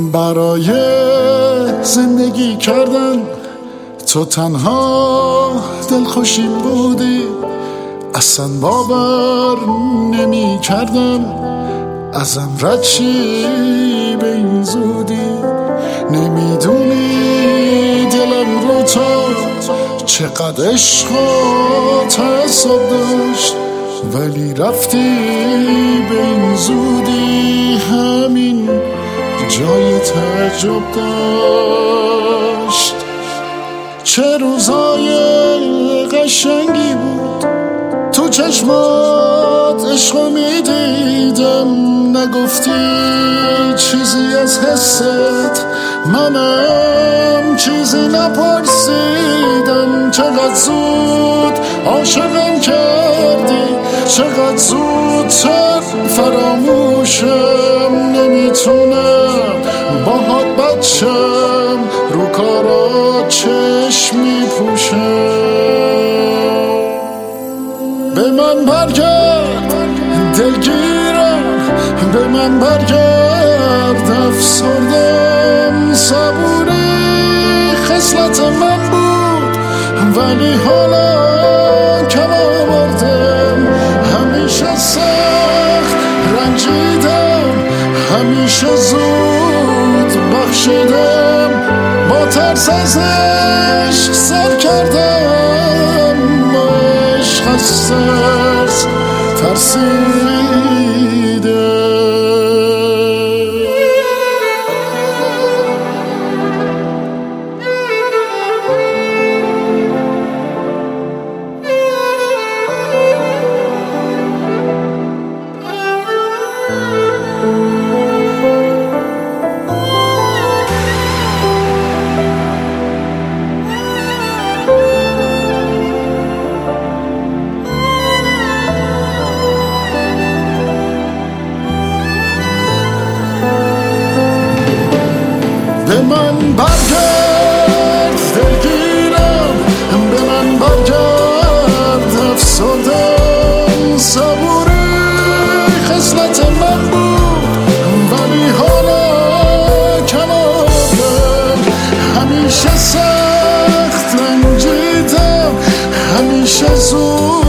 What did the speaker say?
برای زندگی کردن تو تنها دلخوشیم بودی، اصلا باور نمی کردم ازم رد شی به این زودی. نمیدونی دلم رو تو چقدر عشق و تعصب داشت، ولی رفتی به این زودی، همین جای تعجب داشت. چه روزای قشنگی بود تو چشمات عشقو میدیدم، نگفتی چیزی از حست، منم چیزی نپرسیدم. چقدر زود عاشقم کردی، چقدر زودتر فراموشم، نمیتونم باهات بچم، رو کارا چشم میپوشم. به من برگرد دلگیرم، به من برگرد افسردم، صبوری خصلت من بود ولی حالا کم آوردم. همیشه سخت رنجیدم، همیشه زود بخشیدم، با ترس از عشق سر کردم، با عشق از ترس ترسیدم. به من برگرد دلگیرم، به من برگرد افسردم، صبوری خصلت من بود ولی حالا کم آوردم. همیشه سخت رنجیدم، همیشه زود